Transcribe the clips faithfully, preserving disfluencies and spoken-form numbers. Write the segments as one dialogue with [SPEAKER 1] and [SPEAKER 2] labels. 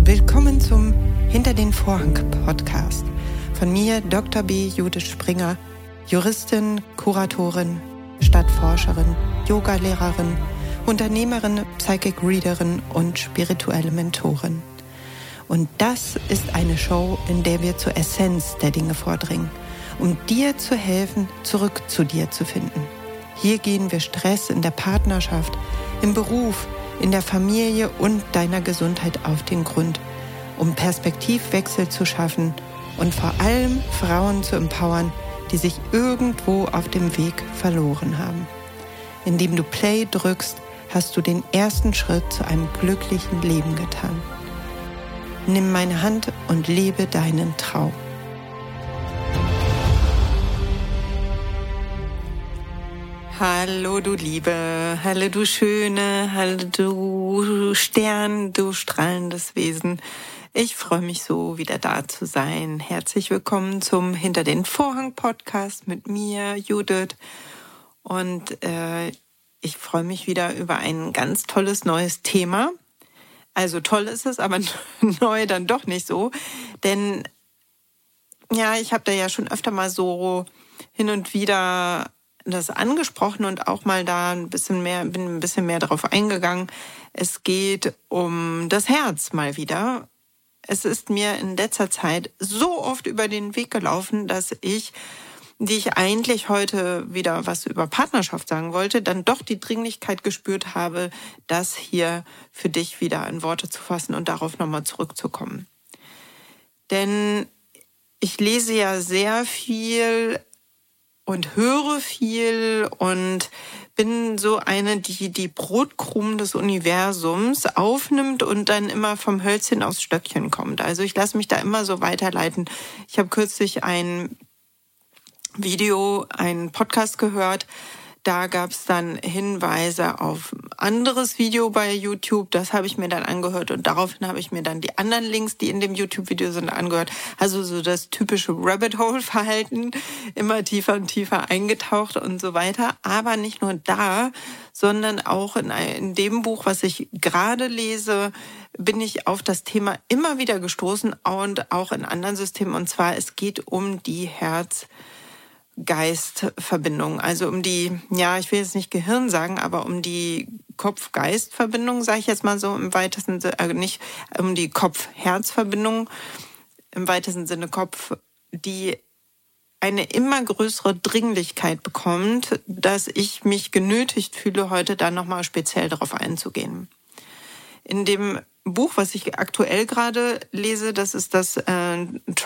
[SPEAKER 1] Willkommen zum Hinter den Vorhang Podcast von mir, Doktor B. Judith Springer, Juristin, Kuratorin, Stadtforscherin, Yogalehrerin, Unternehmerin, Psychic Readerin und spirituelle Mentorin. Und das ist eine Show, in der wir zur Essenz der Dinge vordringen, um dir zu helfen, zurück zu dir zu finden. Hier gehen wir Stress in der Partnerschaft, im Beruf, in der Familie und deiner Gesundheit auf den Grund, um Perspektivwechsel zu schaffen und vor allem Frauen zu empowern, die sich irgendwo auf dem Weg verloren haben. Indem du Play drückst, hast du den ersten Schritt zu einem glücklichen Leben getan. Nimm meine Hand und lebe deinen Traum. Hallo du Liebe, hallo du Schöne, hallo du Stern, du strahlendes Wesen. Ich freue mich so, wieder da zu sein. Herzlich willkommen zum Hinter den Vorhang Podcast mit mir, Judith. Und äh, ich freue mich wieder über ein ganz tolles neues Thema. Also toll ist es, aber neu dann doch nicht so. Denn ja, ich habe da ja schon öfter mal so hin und wieder das angesprochen und auch mal da ein bisschen mehr, bin ein bisschen mehr darauf eingegangen. Es geht um das Herz mal wieder. Es ist mir in letzter Zeit so oft über den Weg gelaufen, dass ich, die ich eigentlich heute wieder was über Partnerschaft sagen wollte, dann doch die Dringlichkeit gespürt habe, das hier für dich wieder in Worte zu fassen und darauf nochmal zurückzukommen. Denn ich lese ja sehr viel und höre viel und bin so eine, die die Brotkrumen des Universums aufnimmt und dann immer vom Hölzchen aufs Stöckchen kommt. Also ich lasse mich da immer so weiterleiten. Ich habe kürzlich ein Video, einen Podcast gehört. Da gab es dann Hinweise auf ein anderes Video bei YouTube. Das habe ich mir dann angehört und daraufhin habe ich mir dann die anderen Links, die in dem YouTube-Video sind, angehört. Also so das typische Rabbit-Hole-Verhalten, immer tiefer und tiefer eingetaucht und so weiter. Aber nicht nur da, sondern auch in, in dem Buch, was ich gerade lese, bin ich auf das Thema immer wieder gestoßen und auch in anderen Systemen. Und zwar, es geht um die Herz- Geist-Verbindung, also um die, ja, ich will jetzt nicht Gehirn sagen, aber um die Kopf-Geist-Verbindung, sage ich jetzt mal so im weitesten Sinne, äh, nicht um die Kopf-Herz-Verbindung, im weitesten Sinne Kopf, die eine immer größere Dringlichkeit bekommt, dass ich mich genötigt fühle, heute da nochmal speziell darauf einzugehen. In dem Buch, was ich aktuell gerade lese, das ist das äh,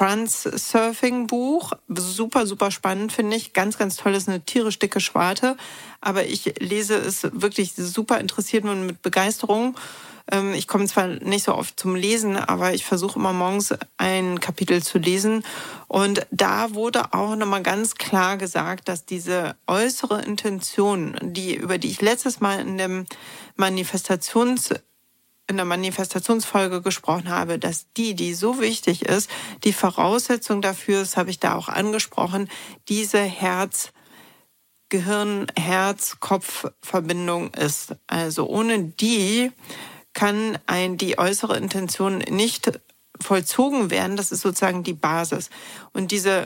[SPEAKER 1] Trans-Surfing-Buch. Super, super spannend, finde ich. Ganz, ganz toll, ist eine tierisch dicke Schwarte. Aber ich lese es wirklich super interessiert und mit Begeisterung. Ähm, ich komme zwar nicht so oft zum Lesen, aber ich versuche immer morgens ein Kapitel zu lesen. Und da wurde auch nochmal ganz klar gesagt, dass diese äußere Intention, die, über die ich letztes Mal in dem Manifestations in der Manifestationsfolge gesprochen habe, dass die, die so wichtig ist, die Voraussetzung dafür ist, habe ich da auch angesprochen, diese Herz, Gehirn, Herz, Kopf-Verbindung ist. Also ohne die kann ein, die äußere Intention nicht vollzogen werden. Das ist sozusagen die Basis. Und diese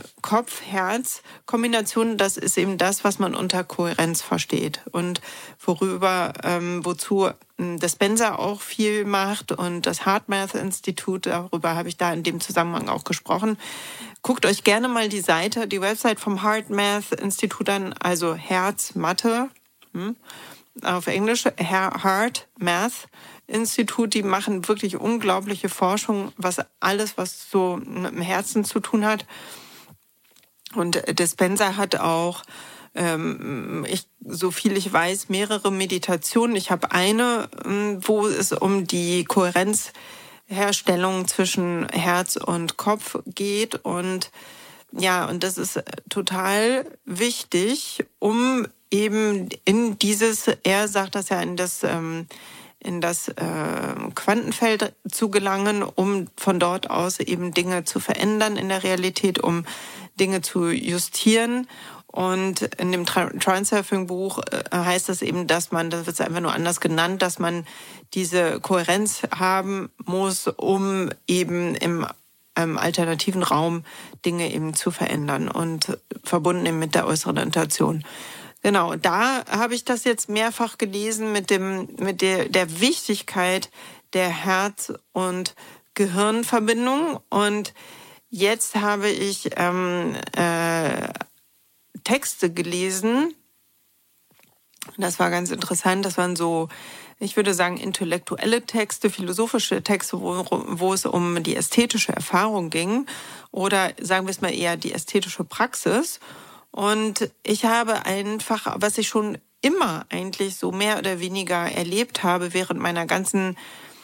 [SPEAKER 1] Kopf-Herz-Kombination, das ist eben das, was man unter Kohärenz versteht und worüber, ähm, wozu Dispenza auch viel macht und das HeartMath-Institut, darüber habe ich da in dem Zusammenhang auch gesprochen. Guckt euch gerne mal die Seite, die Website vom HeartMath-Institut an, also Herz, Mathe, hm, auf Englisch, HeartMath Institut, die machen wirklich unglaubliche Forschung, was alles, was so mit dem Herzen zu tun hat. Und Dispenza hat auch, ähm, ich, so viel ich weiß, mehrere Meditationen. Ich habe eine, wo es um die Kohärenzherstellung zwischen Herz und Kopf geht. Und ja, und das ist total wichtig, um eben in dieses, er sagt das ja, in das ähm, in das äh, Quantenfeld zu gelangen, um von dort aus eben Dinge zu verändern in der Realität, um Dinge zu justieren. Und in dem Transurfing-Buch heißt das eben, dass man, das wird einfach nur anders genannt, dass man diese Kohärenz haben muss, um eben im, im alternativen Raum Dinge eben zu verändern und verbunden eben mit der äußeren Intention. Genau, da habe ich das jetzt mehrfach gelesen mit dem, mit der, der Wichtigkeit der Herz- und Gehirnverbindung. Und jetzt habe ich ähm, äh, Texte gelesen. Das war ganz interessant. Das waren so, ich würde sagen, intellektuelle Texte, philosophische Texte, wo, wo es um die ästhetische Erfahrung ging oder sagen wir es mal eher die ästhetische Praxis. Und ich habe einfach, was ich schon immer eigentlich so mehr oder weniger erlebt habe während meiner ganzen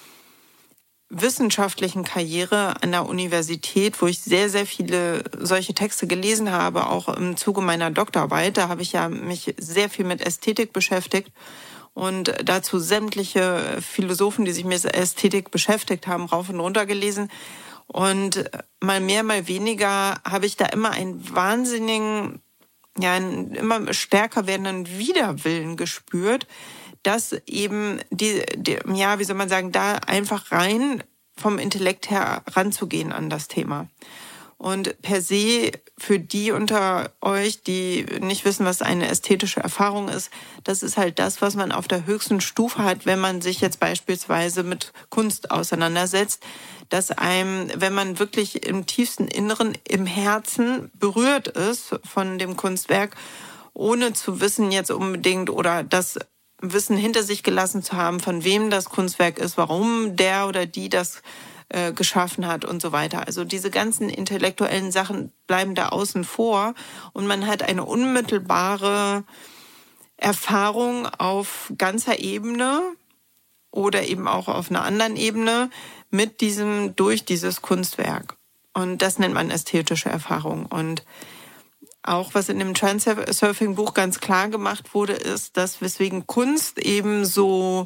[SPEAKER 1] wissenschaftlichen Karriere an der Universität, wo ich sehr, sehr viele solche Texte gelesen habe, auch im Zuge meiner Doktorarbeit. Da habe ich ja mich sehr viel mit Ästhetik beschäftigt und dazu sämtliche Philosophen, die sich mit Ästhetik beschäftigt haben, rauf und runter gelesen. Und mal mehr, mal weniger habe ich da immer einen wahnsinnigen, ja, einen immer stärker werdenden Widerwillen gespürt, dass eben die, die, ja, wie soll man sagen, da einfach rein vom Intellekt her ranzugehen an das Thema. Und per se, für die unter euch, die nicht wissen, was eine ästhetische Erfahrung ist, das ist halt das, was man auf der höchsten Stufe hat, wenn man sich jetzt beispielsweise mit Kunst auseinandersetzt, dass einem, wenn man wirklich im tiefsten Inneren, im Herzen berührt ist von dem Kunstwerk, ohne zu wissen jetzt unbedingt oder das Wissen hinter sich gelassen zu haben, von wem das Kunstwerk ist, warum der oder die das äh, geschaffen hat und so weiter. Also diese ganzen intellektuellen Sachen bleiben da außen vor und man hat eine unmittelbare Erfahrung auf ganzer Ebene oder eben auch auf einer anderen Ebene mit diesem, durch dieses Kunstwerk. Und das nennt man ästhetische Erfahrung. Und auch was in dem Transurfing-Buch ganz klar gemacht wurde, ist, dass weswegen Kunst eben so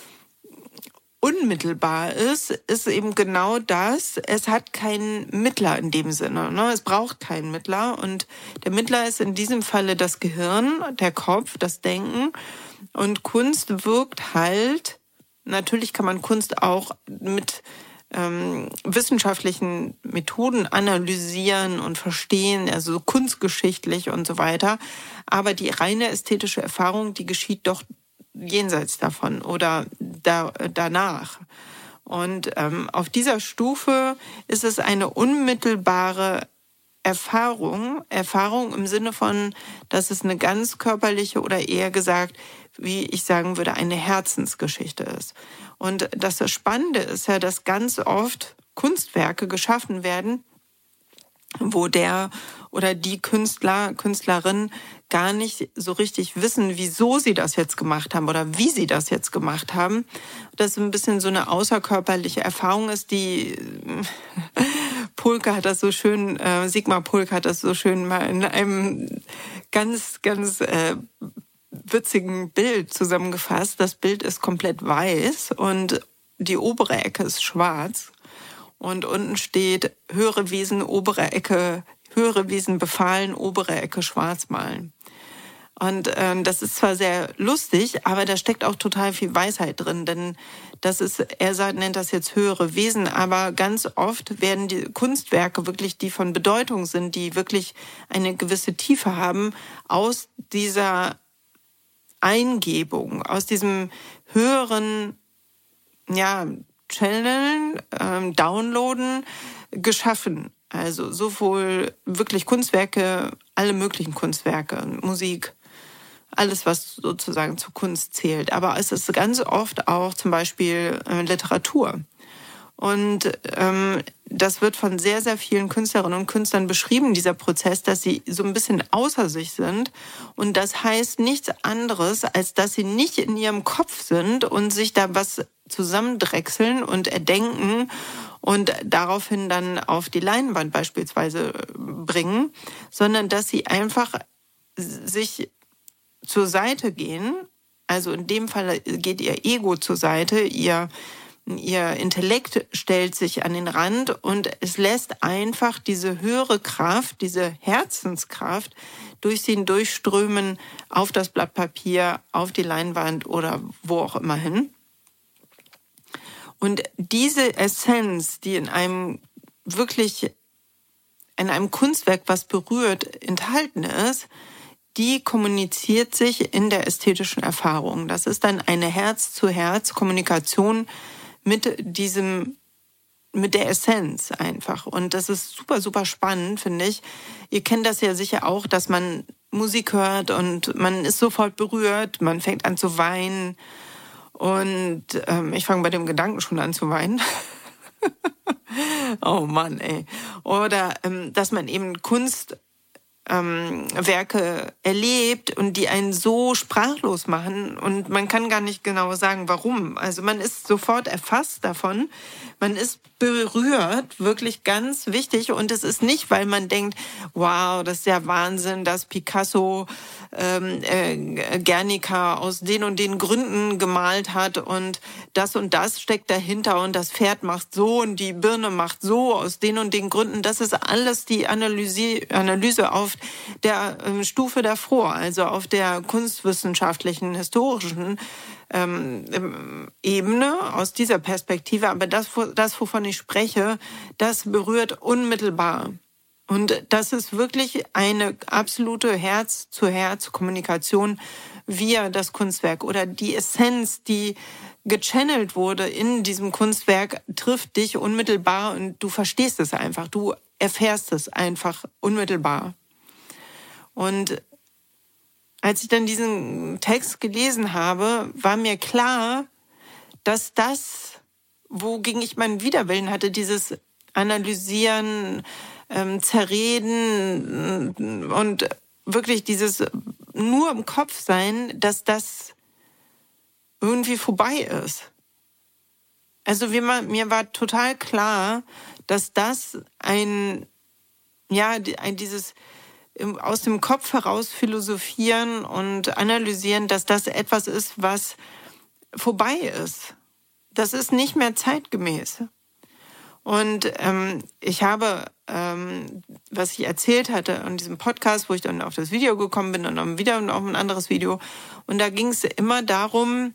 [SPEAKER 1] unmittelbar ist, ist eben genau das. Es hat keinen Mittler in dem Sinne. Ne? Es braucht keinen Mittler. Und der Mittler ist in diesem Falle das Gehirn, der Kopf, das Denken. Und Kunst wirkt halt, natürlich kann man Kunst auch mit Ähm, wissenschaftlichen Methoden analysieren und verstehen, also kunstgeschichtlich und so weiter. Aber die reine ästhetische Erfahrung, die geschieht doch jenseits davon oder da, danach. Und ähm, auf dieser Stufe ist es eine unmittelbare Erfahrung, Erfahrung im Sinne von, dass es eine ganz körperliche oder eher gesagt, wie ich sagen würde, eine Herzensgeschichte ist. Und das Spannende ist ja, dass ganz oft Kunstwerke geschaffen werden, wo der oder die Künstler, Künstlerin gar nicht so richtig wissen, wieso sie das jetzt gemacht haben oder wie sie das jetzt gemacht haben. Dass es ein bisschen so eine außerkörperliche Erfahrung ist, die Pulke hat das so schön, äh, Sigmar Pulke hat das so schön mal in einem ganz, ganz äh, witzigen Bild zusammengefasst. Das Bild ist komplett weiß und die obere Ecke ist schwarz. Und unten steht, höhere Wesen, obere Ecke, höhere Wesen befahlen, obere Ecke schwarz malen. Und äh, das ist zwar sehr lustig, aber da steckt auch total viel Weisheit drin, denn das ist, er sagt, nennt das jetzt höhere Wesen, aber ganz oft werden die Kunstwerke wirklich, die von Bedeutung sind, die wirklich eine gewisse Tiefe haben, aus dieser Eingebung, aus diesem höheren, ja, Channeln, ähm, Downloaden geschaffen. Also sowohl wirklich Kunstwerke, alle möglichen Kunstwerke, Musik, alles, was sozusagen zur Kunst zählt. Aber es ist ganz oft auch zum Beispiel äh, Literatur. Und ähm, das wird von sehr, sehr vielen Künstlerinnen und Künstlern beschrieben, dieser Prozess, dass sie so ein bisschen außer sich sind. Und das heißt nichts anderes, als dass sie nicht in ihrem Kopf sind und sich da was zusammendrechseln und erdenken und daraufhin dann auf die Leinwand beispielsweise bringen, sondern dass sie einfach sich zur Seite gehen. Also in dem Fall geht ihr Ego zur Seite, ihr Ihr Intellekt stellt sich an den Rand und es lässt einfach diese höhere Kraft, diese Herzenskraft durch sie durchströmen auf das Blatt Papier, auf die Leinwand oder wo auch immer hin. Und diese Essenz, die in einem wirklich, in einem Kunstwerk, was berührt, enthalten ist, die kommuniziert sich in der ästhetischen Erfahrung. Das ist dann eine Herz-zu-Herz-Kommunikation mit diesem, mit der Essenz einfach. Und das ist super, super spannend, finde ich. Ihr kennt das ja sicher auch, dass man Musik hört und man ist sofort berührt, man fängt an zu weinen. Und ähm, ich fange bei dem Gedanken schon an zu weinen. Oh Mann, ey. Oder ähm, dass man eben Kunst Ähm, Werke erlebt und die einen so sprachlos machen und man kann gar nicht genau sagen, warum. Also man ist sofort erfasst davon, man ist berührt, wirklich ganz wichtig und es ist nicht, weil man denkt, wow, das ist ja Wahnsinn, dass Picasso ähm, äh, Guernica aus den und den Gründen gemalt hat und das und das steckt dahinter und das Pferd macht so und die Birne macht so aus den und den Gründen. Das ist alles die Analyse, Analyse auf der ähm, Stufe davor, also auf der kunstwissenschaftlichen, historischen ähm, Ebene aus dieser Perspektive. Aber das, das, wovon ich spreche, das berührt unmittelbar. Und das ist wirklich eine absolute Herz-zu-Herz-Kommunikation via das Kunstwerk oder die Essenz, die gechannelt wurde in diesem Kunstwerk, trifft dich unmittelbar und du verstehst es einfach, du erfährst es einfach unmittelbar. Und als ich dann diesen Text gelesen habe, war mir klar, dass das, wogegen ich meinen Widerwillen hatte, dieses Analysieren, ähm, Zerreden und wirklich dieses nur im Kopf sein, dass das irgendwie vorbei ist. Also wie man, mir war total klar, dass das ein, ja, ein, dieses aus dem Kopf heraus philosophieren und analysieren, dass das etwas ist, was vorbei ist. Das ist nicht mehr zeitgemäß. Und ähm, ich habe, ähm, was ich erzählt hatte in diesem Podcast, wo ich dann auf das Video gekommen bin und dann wieder auf ein anderes Video. Und da ging es immer darum,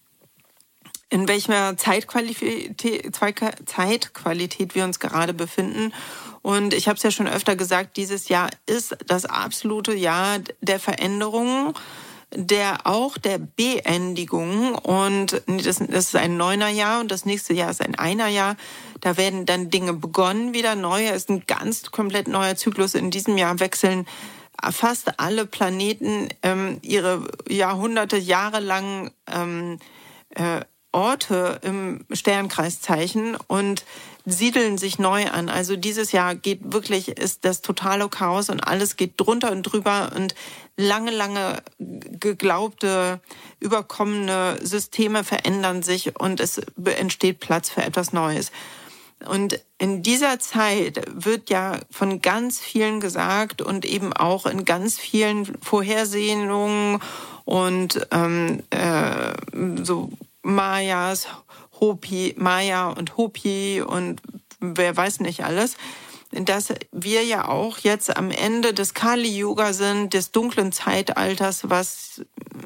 [SPEAKER 1] in welcher Zeitqualität, Zeitqualität wir uns gerade befinden. Und ich habe es ja schon öfter gesagt, dieses Jahr ist das absolute Jahr der Veränderungen, der auch der Beendigung. Und das, das ist ein neuner Jahr und das nächste Jahr ist ein einer Jahr. Da werden dann Dinge begonnen wieder neu. Es ist ein ganz komplett neuer Zyklus. In diesem Jahr wechseln fast alle Planeten ähm, ihre Jahrhunderte, jahrelang ähm, äh, Orte im Sternkreiszeichen und siedeln sich neu an. Also dieses Jahr geht wirklich, ist das totale Chaos und alles geht drunter und drüber und lange, lange geglaubte, überkommene Systeme verändern sich und es entsteht Platz für etwas Neues. Und in dieser Zeit wird ja von ganz vielen gesagt und eben auch in ganz vielen Vorhersehungen und ähm, äh, so Mayas, Hopi, Maya und Hopi und wer weiß nicht alles, dass wir ja auch jetzt am Ende des Kali-Yuga sind, des dunklen Zeitalters, was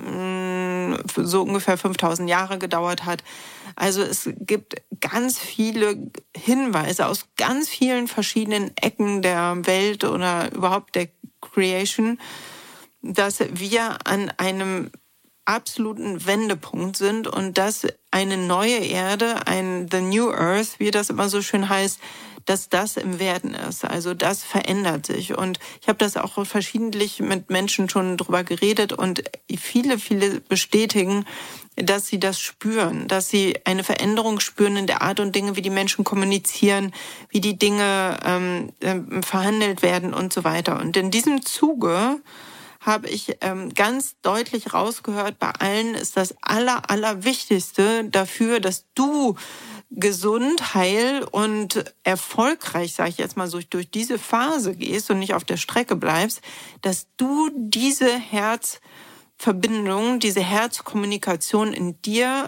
[SPEAKER 1] mh, so ungefähr fünftausend Jahre gedauert hat. Also es gibt ganz viele Hinweise aus ganz vielen verschiedenen Ecken der Welt oder überhaupt der Creation, dass wir an einem absoluten Wendepunkt sind und dass eine neue Erde, ein The New Earth, wie das immer so schön heißt, dass das im Werden ist. Also das verändert sich. Und ich habe das auch verschiedentlich mit Menschen schon drüber geredet und viele, viele bestätigen, dass sie das spüren, dass sie eine Veränderung spüren in der Art und Dinge, wie die Menschen kommunizieren, wie die Dinge ähm, verhandelt werden und so weiter. Und in diesem Zuge habe ich ähm, ganz deutlich rausgehört, bei allen ist das aller, allerwichtigste dafür, dass du gesund, heil und erfolgreich, sage ich jetzt mal so, durch diese Phase gehst und nicht auf der Strecke bleibst, dass du diese Herzverbindung, diese Herzkommunikation in dir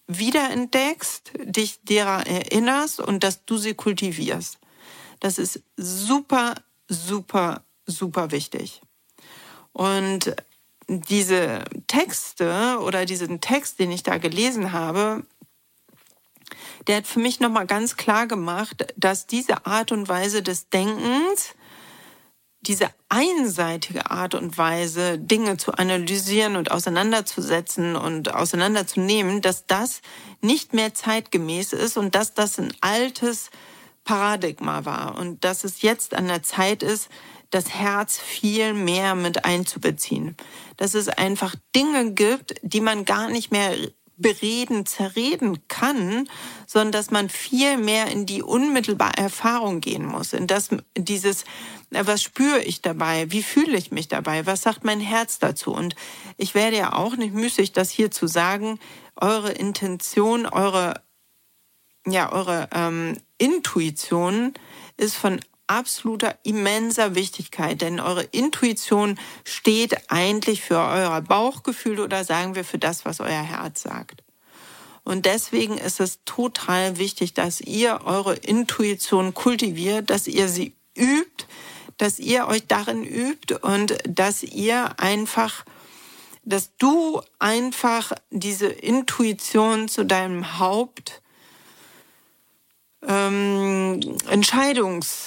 [SPEAKER 1] wiederentdeckst, dich derer erinnerst und dass du sie kultivierst. Das ist super, super, super wichtig. Und diese Texte oder diesen Text, den ich da gelesen habe, der hat für mich nochmal ganz klar gemacht, dass diese Art und Weise des Denkens, diese einseitige Art und Weise, Dinge zu analysieren und auseinanderzusetzen und auseinanderzunehmen, dass das nicht mehr zeitgemäß ist und dass das ein altes Paradigma war und dass es jetzt an der Zeit ist, das Herz viel mehr mit einzubeziehen. Dass es einfach Dinge gibt, die man gar nicht mehr bereden, zerreden kann, sondern dass man viel mehr in die unmittelbare Erfahrung gehen muss. In das, dieses, was spüre ich dabei? Wie fühle ich mich dabei? Was sagt mein Herz dazu? Und ich werde ja auch nicht müßig, das hier zu sagen, eure Intention, eure, ja, eure ähm, Intuition ist von absoluter, immenser Wichtigkeit, denn eure Intuition steht eigentlich für euer Bauchgefühl oder sagen wir für das, was euer Herz sagt. Und deswegen ist es total wichtig, dass ihr eure Intuition kultiviert, dass ihr sie übt, dass ihr euch darin übt und dass ihr einfach, dass du einfach diese Intuition zu deinem Haupt ähm, Entscheidungs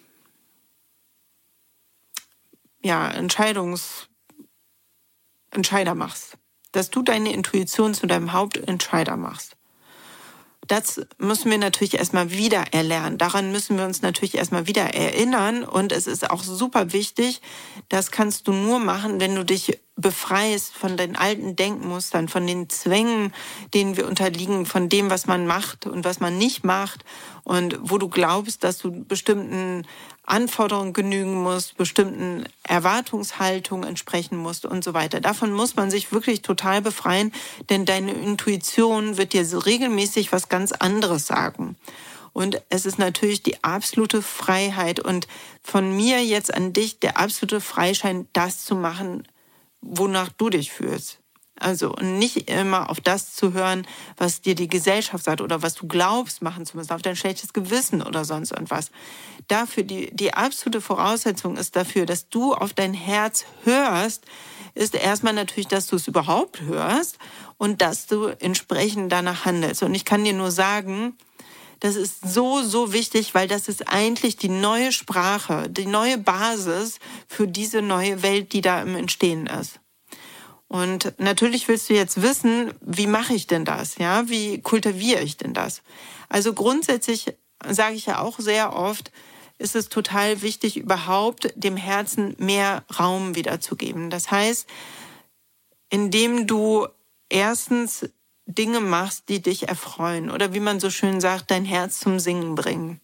[SPEAKER 1] ja, Entscheidungs, Entscheider machst. Dass du deine Intuition zu deinem Hauptentscheider machst. Das müssen wir natürlich erstmal wieder erlernen. Daran müssen wir uns natürlich erstmal wieder erinnern. Und es ist auch super wichtig, das kannst du nur machen, wenn du dich befreist von den alten Denkmustern, von den Zwängen, denen wir unterliegen, von dem, was man macht und was man nicht macht. Und wo du glaubst, dass du bestimmten Anforderungen genügen musst, bestimmten Erwartungshaltungen entsprechen musst und so weiter. Davon muss man sich wirklich total befreien, denn deine Intuition wird dir so regelmäßig was ganz anderes sagen. Und es ist natürlich die absolute Freiheit und von mir jetzt an dich der absolute Freischein, das zu machen, wonach du dich fühlst. Also nicht immer auf das zu hören, was dir die Gesellschaft sagt oder was du glaubst machen zu müssen, auf dein schlechtes Gewissen oder sonst irgendwas. Dafür, die, die absolute Voraussetzung ist dafür, dass du auf dein Herz hörst, ist erstmal natürlich, dass du es überhaupt hörst und dass du entsprechend danach handelst. Und ich kann dir nur sagen, das ist so, so wichtig, weil das ist eigentlich die neue Sprache, die neue Basis für diese neue Welt, die da im Entstehen ist. Und natürlich willst du jetzt wissen, wie mache ich denn das? Ja, wie kultiviere ich denn das? Also grundsätzlich sage ich ja auch sehr oft, ist es total wichtig, überhaupt dem Herzen mehr Raum wiederzugeben. Das heißt, indem du erstens Dinge machst, die dich erfreuen oder wie man so schön sagt, dein Herz zum Singen bringen.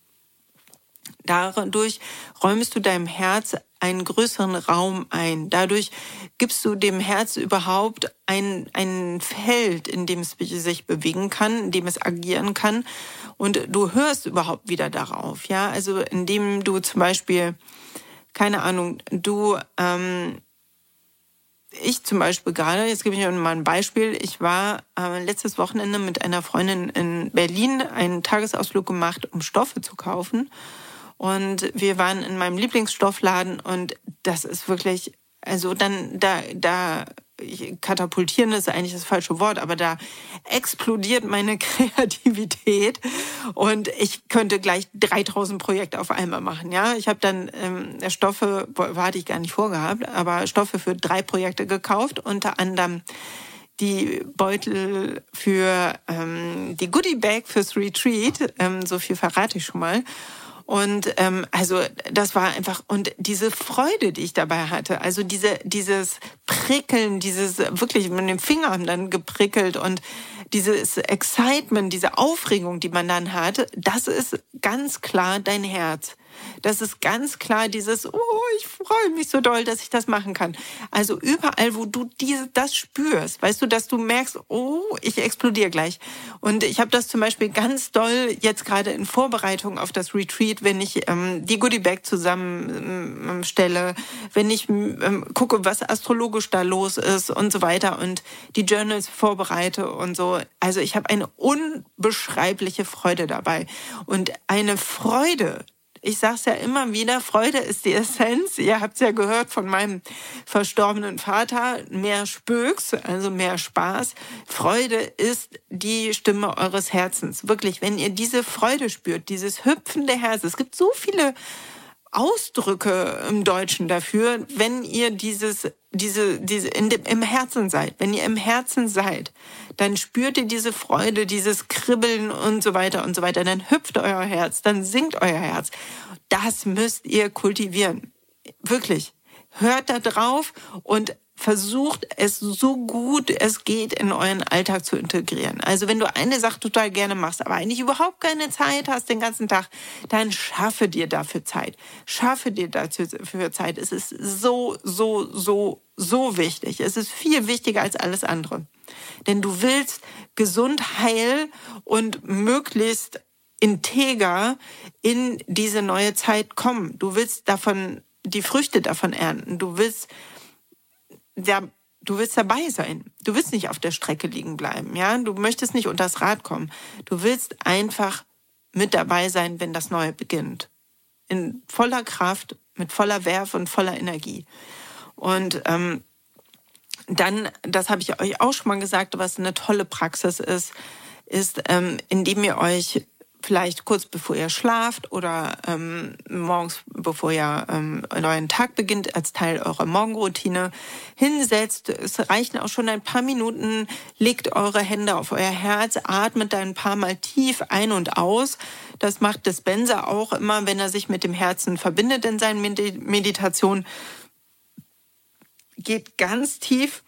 [SPEAKER 1] Dadurch räumst du deinem Herz einen größeren Raum ein. Dadurch gibst du dem Herz überhaupt ein, ein Feld, in dem es sich bewegen kann, in dem es agieren kann. Und du hörst überhaupt wieder darauf. Ja, also indem du zum Beispiel, keine Ahnung, du, ähm, ich zum Beispiel gerade, jetzt gebe ich euch mal ein Beispiel. Ich war äh, letztes Wochenende mit einer Freundin in Berlin einen Tagesausflug gemacht, um Stoffe zu kaufen. Und wir waren in meinem Lieblingsstoffladen und das ist wirklich, also dann, da, da, katapultieren ist eigentlich das falsche Wort, aber da explodiert meine Kreativität und ich könnte gleich dreitausend Projekte auf einmal machen, ja. Ich habe dann ähm, Stoffe, hatte ich gar nicht vorgehabt, aber Stoffe für drei Projekte gekauft, unter anderem die Beutel für ähm, die Goodie Bag fürs Retreat, ähm, so viel verrate ich schon mal. Und ähm, also das war einfach, und diese Freude, die ich dabei hatte, also diese dieses Prickeln, dieses wirklich mit dem Finger haben dann geprickelt und dieses Excitement, diese Aufregung, die man dann hat, das ist ganz klar dein Herz. Das ist ganz klar dieses, oh, ich freue mich so doll, dass ich das machen kann. Also überall, wo du diese, das spürst, weißt du, dass du merkst, oh, ich explodiere gleich. Und ich habe das zum Beispiel ganz doll jetzt gerade in Vorbereitung auf das Retreat, wenn ich ähm, die Goodie Bag zusammenstelle, wenn ich ähm, gucke, was astrologisch da los ist und so weiter und die Journals vorbereite und so. Also ich habe eine unbeschreibliche Freude dabei und eine Freude. Ich sage es ja immer wieder, Freude ist die Essenz. Ihr habt es ja gehört von meinem verstorbenen Vater, mehr Spöks, also mehr Spaß. Freude ist die Stimme eures Herzens. Wirklich, wenn ihr diese Freude spürt, dieses hüpfende Herz. Es gibt so viele Ausdrücke im Deutschen dafür, wenn ihr dieses, diese, diese in dem, im Herzen seid. Wenn ihr im Herzen seid, dann spürt ihr diese Freude, dieses Kribbeln und so weiter und so weiter. Dann hüpft euer Herz, dann singt euer Herz. Das müsst ihr kultivieren. Wirklich. Hört da drauf und versucht es so gut es geht in euren Alltag zu integrieren. Also wenn du eine Sache total gerne machst, aber eigentlich überhaupt keine Zeit hast den ganzen Tag, dann schaffe dir dafür Zeit. Schaffe dir dafür Zeit. Es ist so, so, so, so wichtig. Es ist viel wichtiger als alles andere. Denn du willst gesund, heil und möglichst integer in diese neue Zeit kommen. Du willst davon, die Früchte davon ernten. Du willst Ja, du willst dabei sein. Du willst nicht auf der Strecke liegen bleiben, ja? Du möchtest nicht unters Rad kommen. Du willst einfach mit dabei sein, wenn das Neue beginnt. In voller Kraft, mit voller Werf und voller Energie. Und ähm, dann, das habe ich euch auch schon mal gesagt, was eine tolle Praxis ist, ist, ähm, indem ihr euch vielleicht kurz bevor ihr schlaft oder ähm, morgens, bevor ihr ähm, euren Tag beginnt, als Teil eurer Morgenroutine hinsetzt. Es reichen auch schon ein paar Minuten. Legt eure Hände auf euer Herz, atmet ein paar Mal tief ein und aus. Das macht Dispenza auch immer, wenn er sich mit dem Herzen verbindet in seinen Meditationen. Geht ganz tief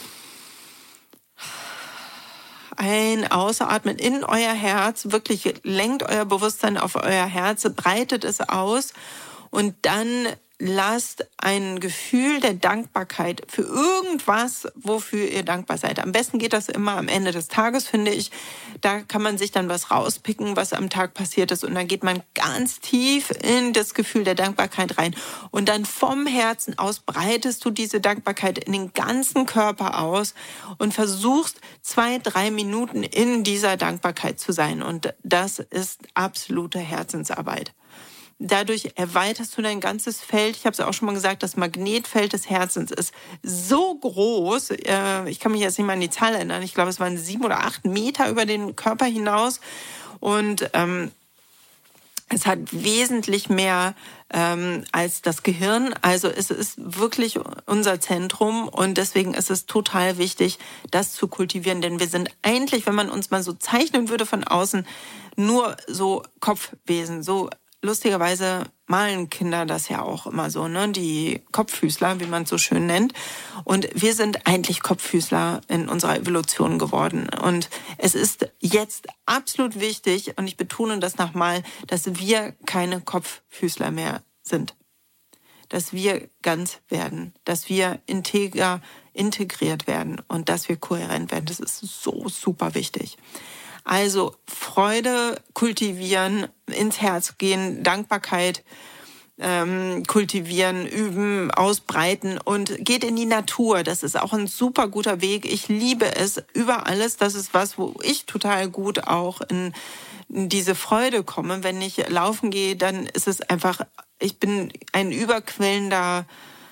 [SPEAKER 1] ein, ausatmen in euer Herz, wirklich lenkt euer Bewusstsein auf euer Herz, breitet es aus und dann lasst ein Gefühl der Dankbarkeit für irgendwas, wofür ihr dankbar seid. Am besten geht das immer am Ende des Tages, finde ich. Da kann man sich dann was rauspicken, was am Tag passiert ist. Und dann geht man ganz tief in das Gefühl der Dankbarkeit rein. Und dann vom Herzen aus breitest du diese Dankbarkeit in den ganzen Körper aus und versuchst zwei, drei Minuten in dieser Dankbarkeit zu sein. Und das ist absolute Herzensarbeit. Dadurch erweiterst du dein ganzes Feld. Ich habe es auch schon mal gesagt, das Magnetfeld des Herzens ist so groß. Ich kann mich jetzt nicht mal an die Zahl erinnern. Ich glaube, es waren sieben oder acht Meter über den Körper hinaus. Und ähm, es hat wesentlich mehr ähm, als das Gehirn. Also es ist wirklich unser Zentrum. Und deswegen ist es total wichtig, das zu kultivieren. Denn wir sind eigentlich, wenn man uns mal so zeichnen würde von außen, nur so Kopfwesen, so lustigerweise malen Kinder das ja auch immer so, ne? Die Kopffüßler, wie man es so schön nennt. Und wir sind eigentlich Kopffüßler in unserer Evolution geworden. Und es ist jetzt absolut wichtig, und ich betone das nochmal, dass wir keine Kopffüßler mehr sind. Dass wir ganz werden, dass wir integer, integriert werden und dass wir kohärent werden. Das ist so super wichtig. Also Freude kultivieren, ins Herz gehen, Dankbarkeit ähm, kultivieren, üben, ausbreiten und geht in die Natur. Das ist auch ein super guter Weg. Ich liebe es über alles. Das ist was, wo ich total gut auch in, in diese Freude komme. Wenn ich laufen gehe, dann ist es einfach, ich bin ein überquellender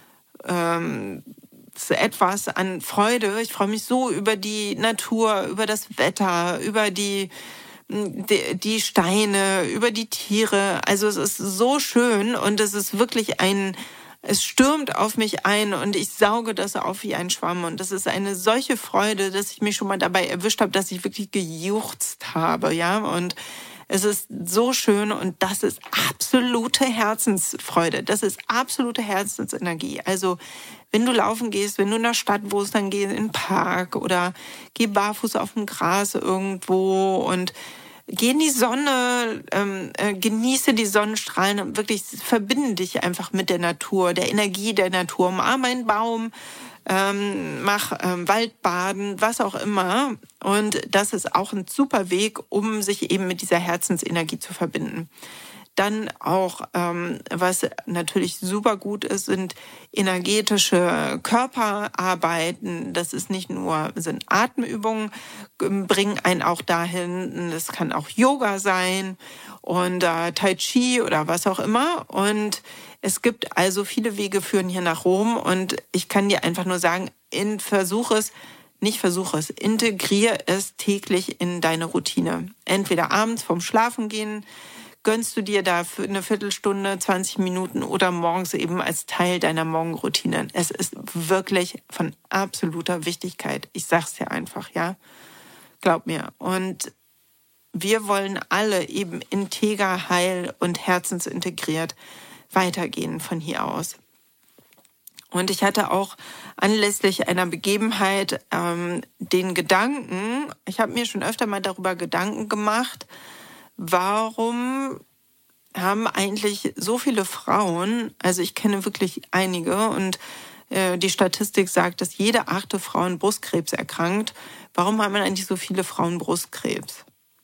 [SPEAKER 1] ähm, etwas an Freude. Ich freue mich so über die Natur, über das Wetter, über die, die, die Steine, über die Tiere. Also es ist so schön und es ist wirklich ein, es stürmt auf mich ein und ich sauge das auf wie ein Schwamm. Und das ist eine solche Freude, dass ich mich schon mal dabei erwischt habe, dass ich wirklich gejuchzt habe, ja. Und es ist so schön und das ist absolute Herzensfreude. Das ist absolute Herzensenergie. Also wenn du laufen gehst, wenn du in der Stadt wohnst, dann geh in den Park oder geh barfuß auf dem Gras irgendwo und Geh in die Sonne, ähm, äh, genieße die Sonnenstrahlen und wirklich verbinde dich einfach mit der Natur, der Energie der Natur. Umarme einen Baum, ähm, mach ähm, Waldbaden, was auch immer. Und das ist auch ein super Weg, um sich eben mit dieser Herzensenergie zu verbinden. Dann auch, ähm, was natürlich super gut ist, sind energetische Körperarbeiten. Das ist nicht nur, sind Atemübungen, bringen einen auch dahin. Das kann auch Yoga sein und äh, Tai Chi oder was auch immer. Und es gibt also viele Wege führen hier nach Rom. Und ich kann dir einfach nur sagen, in, versuch es, nicht versuche es, integriere es täglich in deine Routine. Entweder abends vorm Schlafengehen, gönnst du dir da für eine Viertelstunde, zwanzig Minuten oder morgens eben als Teil deiner Morgenroutine. Es ist wirklich von absoluter Wichtigkeit. Ich sag's dir einfach, ja. Glaub mir. Und wir wollen alle eben integer, heil und herzensintegriert weitergehen von hier aus. Und ich hatte auch anlässlich einer Begebenheit ähm, den Gedanken, ich habe mir schon öfter mal darüber Gedanken gemacht, warum haben eigentlich so viele Frauen, also ich kenne wirklich einige und äh, die Statistik sagt, dass jede achte Frau an Brustkrebs erkrankt. Warum haben eigentlich so viele Frauen Brustkrebs?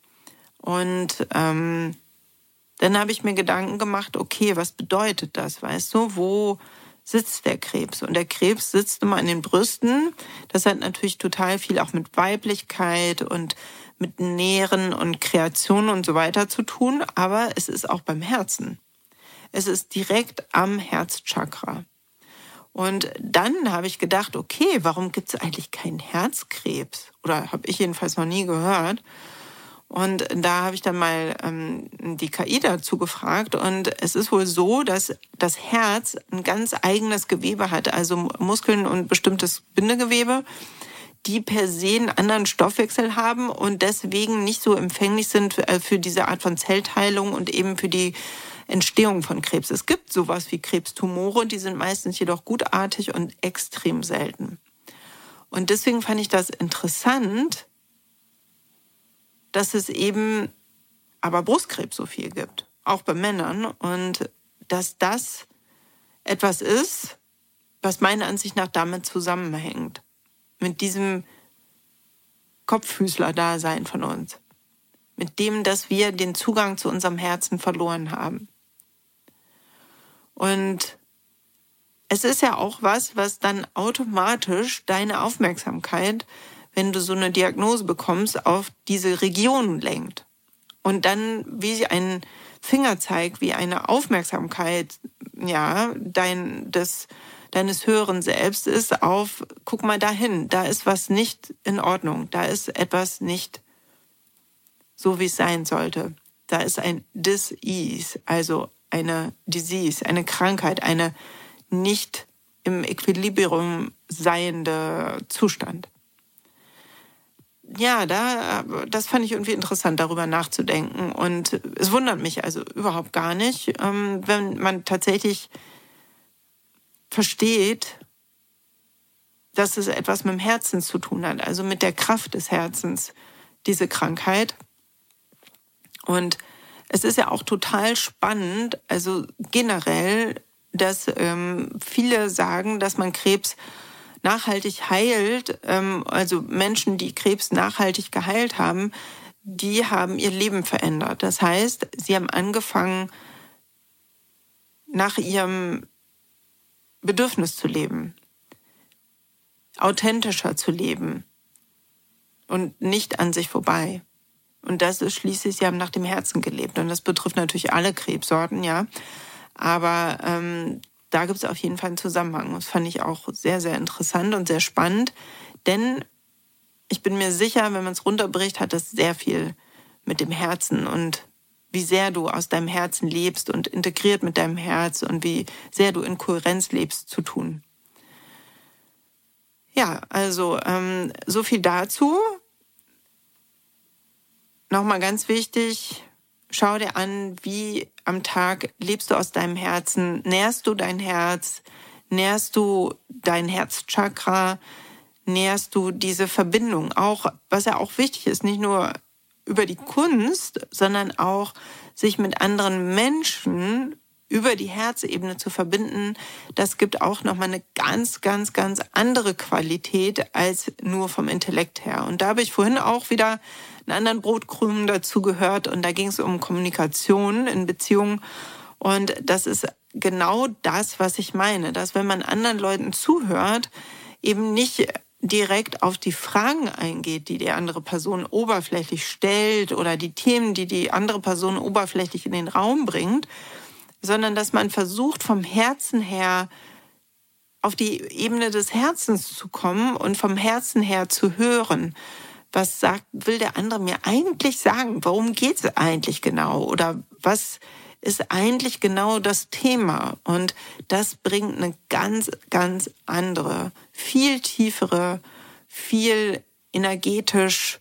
[SPEAKER 1] Und ähm, dann habe ich mir Gedanken gemacht, okay, was bedeutet das, weißt du, wo sitzt der Krebs? Und der Krebs sitzt immer an den Brüsten. Das hat natürlich total viel auch mit Weiblichkeit und mit Nähren und Kreation und so weiter zu tun, aber es ist auch beim Herzen. Es ist direkt am Herzchakra. Und dann habe ich gedacht, okay, warum gibt es eigentlich keinen Herzkrebs? Oder habe ich jedenfalls noch nie gehört. Und da habe ich dann mal ähm, die K I dazu gefragt. Und es ist wohl so, dass das Herz ein ganz eigenes Gewebe hat, also Muskeln und bestimmtes Bindegewebe, die per se einen anderen Stoffwechsel haben und deswegen nicht so empfänglich sind für diese Art von Zellteilung und eben für die Entstehung von Krebs. Es gibt sowas wie Krebstumore, die sind meistens jedoch gutartig und extrem selten. Und deswegen fand ich das interessant, dass es eben aber Brustkrebs so viel gibt, auch bei Männern. Und dass das etwas ist, was meiner Ansicht nach damit zusammenhängt. Mit diesem Kopffüßler-Dasein von uns. Mit dem, dass wir den Zugang zu unserem Herzen verloren haben. Und es ist ja auch was, was dann automatisch deine Aufmerksamkeit, wenn du so eine Diagnose bekommst, auf diese Region lenkt. Und dann wie ein Fingerzeig, wie eine Aufmerksamkeit, ja, dein, des, deines höheren Selbst ist auf, guck mal dahin, da ist was nicht in Ordnung, da ist etwas nicht so, wie es sein sollte. Da ist ein Disease, also eine Disease, eine Krankheit, eine nicht im Equilibrium seiende Zustand. Ja, da, das fand ich irgendwie interessant, darüber nachzudenken. Und es wundert mich also überhaupt gar nicht, wenn man tatsächlich versteht, dass es etwas mit dem Herzen zu tun hat, also mit der Kraft des Herzens, diese Krankheit. Und es ist ja auch total spannend, also generell, dass ähm, viele sagen, dass man Krebs nachhaltig heilt, ähm, also Menschen, die Krebs nachhaltig geheilt haben, die haben ihr Leben verändert. Das heißt, sie haben angefangen, nach ihrem Bedürfnis zu leben, authentischer zu leben und nicht an sich vorbei. Und das ist schließlich, sie haben nach dem Herzen gelebt. Und das betrifft natürlich alle Krebssorten, ja. Aber ähm, da gibt es auf jeden Fall einen Zusammenhang. Das fand ich auch sehr, sehr interessant und sehr spannend. Denn ich bin mir sicher, wenn man es runterbricht, hat das sehr viel mit dem Herzen und wie sehr du aus deinem Herzen lebst und integriert mit deinem Herz und wie sehr du in Kohärenz lebst zu tun. Ja, also ähm, so viel dazu. Nochmal ganz wichtig, schau dir an, wie am Tag lebst du aus deinem Herzen, nährst du dein Herz, nährst du dein Herzchakra, nährst du diese Verbindung. Auch, was ja auch wichtig ist, nicht nur über die Kunst, sondern auch sich mit anderen Menschen über die Herzebene zu verbinden, das gibt auch nochmal eine ganz, ganz, ganz andere Qualität als nur vom Intellekt her. Und da habe ich vorhin auch wieder einen anderen Brotkrumen dazu gehört und da ging es um Kommunikation in Beziehungen. Und das ist genau das, was ich meine, dass wenn man anderen Leuten zuhört, eben nicht direkt auf die Fragen eingeht, die die andere Person oberflächlich stellt oder die Themen, die die andere Person oberflächlich in den Raum bringt, sondern dass man versucht, vom Herzen her auf die Ebene des Herzens zu kommen und vom Herzen her zu hören. Was sagt, will der andere mir eigentlich sagen? Warum geht es eigentlich genau? Oder was ist eigentlich genau das Thema? Und das bringt eine ganz, ganz andere, viel tiefere, viel energetisch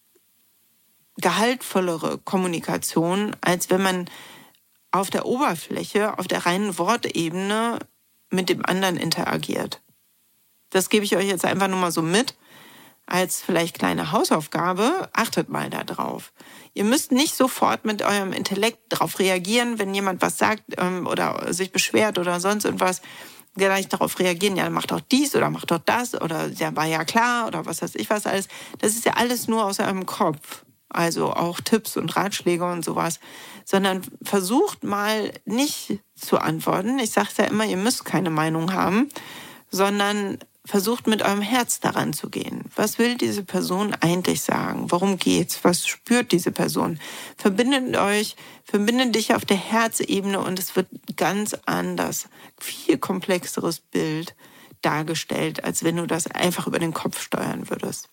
[SPEAKER 1] gehaltvollere Kommunikation, als wenn man auf der Oberfläche, auf der reinen Wortebene mit dem anderen interagiert. Das gebe ich euch jetzt einfach nur mal so mit, als vielleicht kleine Hausaufgabe. Achtet mal da drauf. Ihr müsst nicht sofort mit eurem Intellekt darauf reagieren, wenn jemand was sagt ähm, oder sich beschwert oder sonst irgendwas. Gleich darauf reagieren, ja, mach doch dies oder mach doch das oder ja, war ja klar oder was weiß ich was alles. Das ist ja alles nur aus eurem Kopf. Also auch Tipps und Ratschläge und sowas, sondern versucht mal nicht zu antworten. Ich sage ja immer, ihr müsst keine Meinung haben, sondern versucht mit eurem Herz daran zu gehen. Was will diese Person eigentlich sagen? Worum geht's? Was spürt diese Person? Verbindet euch, verbindet dich auf der Herzebene und es wird ganz anders, viel komplexeres Bild dargestellt, als wenn du das einfach über den Kopf steuern würdest.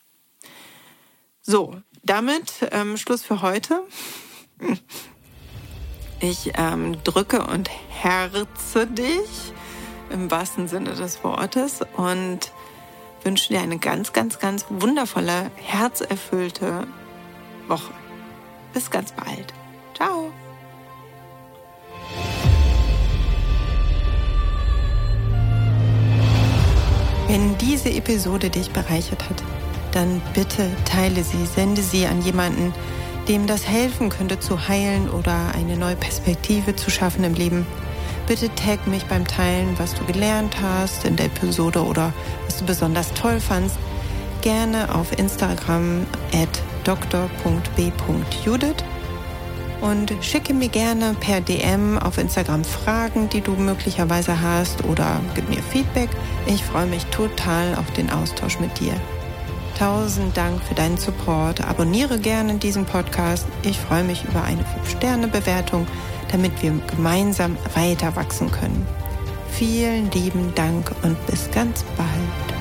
[SPEAKER 1] So, damit ähm, Schluss für heute. Ich ähm, drücke und herze dich im wahrsten Sinne des Wortes und wünsche dir eine ganz, ganz, ganz wundervolle, herzerfüllte Woche. Bis ganz bald. Ciao. Wenn diese Episode dich bereichert hat, dann bitte teile sie, sende sie an jemanden, dem das helfen könnte zu heilen oder eine neue Perspektive zu schaffen im Leben. Bitte tag mich beim Teilen, was du gelernt hast in der Episode oder was du besonders toll fandst. Gerne auf Instagram at d r punkt b punkt judith und schicke mir gerne per D M auf Instagram Fragen, die du möglicherweise hast oder gib mir Feedback. Ich freue mich total auf den Austausch mit dir. Tausend Dank für deinen Support. Abonniere gerne diesen Podcast. Ich freue mich über eine fünf Sterne Bewertung, damit wir gemeinsam weiter wachsen können. Vielen lieben Dank und bis ganz bald.